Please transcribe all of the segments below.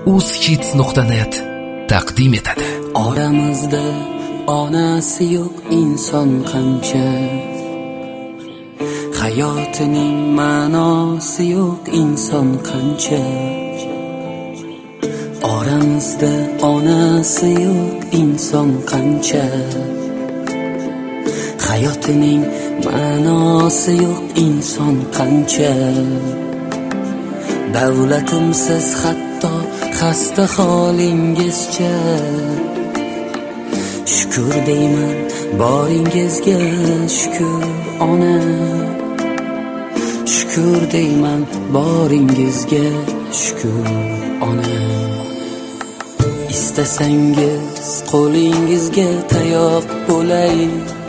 uz-hits.net taqdim etadi. Oramizda onasi yo'q inson qancha, hayotining ma'nosi yo'q inson qancha. Oramizda onasi yo'q inson qancha, hayotining ma'nosi yo'q inson qancha. Davlatimsiz hatto xasta holingizcha, shukr deyman boringizga, shukr ona. Shukr deyman boringizga, shukr ona. İstasangiz qo'lingizga tayoq bo'lay,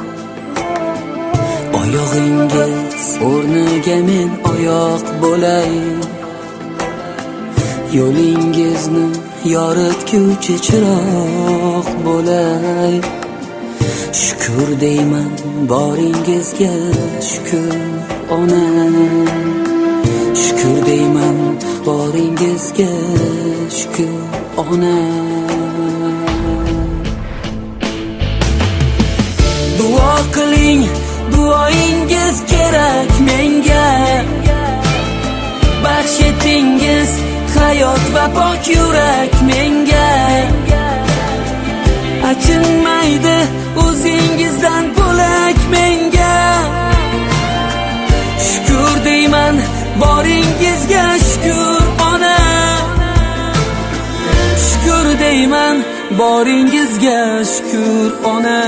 oyog'ingiz o'rniga men oyoq bo'lay. Yo'lingizni yoritguvchi chiroq bo'lay. Shukr deyman boringizga, shukr ona. Shukr deyman boringizga, shukr ona. Duo qiling, duoingiz kerak menga. Baxsh etingiz hayot va pok yurak menga. Achinmaydi o'zingizdan bo'lak menga. Shukr deyman boringizga, shukr ona. Shukr deyman boringizga, shukr ona.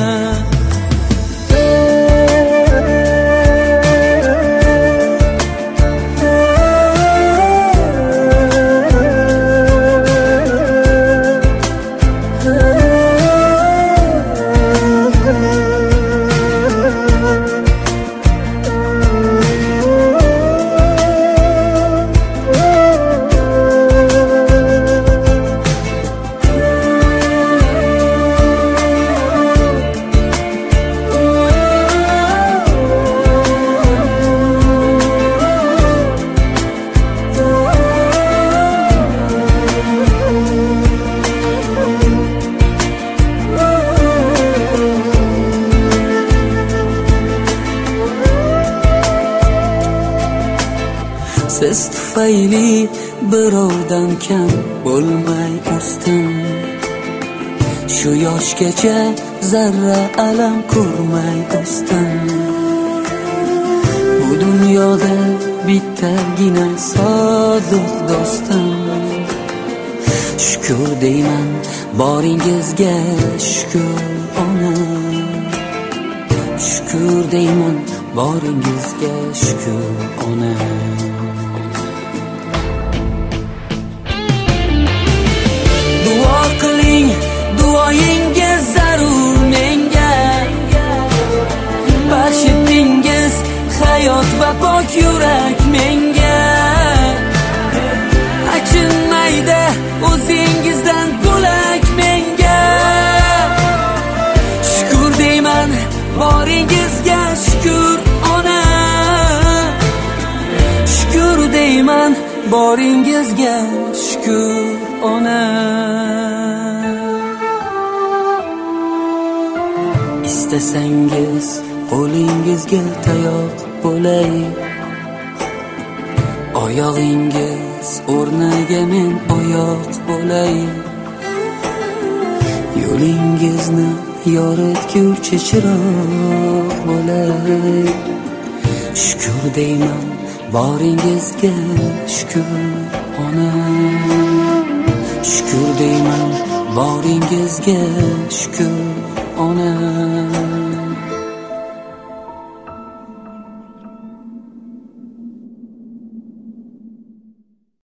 Siz tufayli birovdan kam bo'lmay o'sdim. Shu yoshgacha zarra alam ko'rmay o'sdim. Bu dunyoda bittagina sodiq do'stim. Shukr deyman boringizga, shukr ona. Shukr deyman boringizga, shukr ona. Duo qiling, duoyingiz zarur menga. Baxsh etingiz hayot va pok yurak menga. Achinmaydi o'zingizdan bo'lak menga. Shukr deyman boringizga, shukr ona. Shukr deyman boringizga, shukr ona. İstasangiz qo'lingizga tayoq bo'lay, oyog'ingiz o'rniga men oyoq bo'lay. Yo'lingizni yoritguvchi chiroq bo'lay. Shukr deyman boringizga, shukr ona. Shukr deyman boringizga, shukr ona.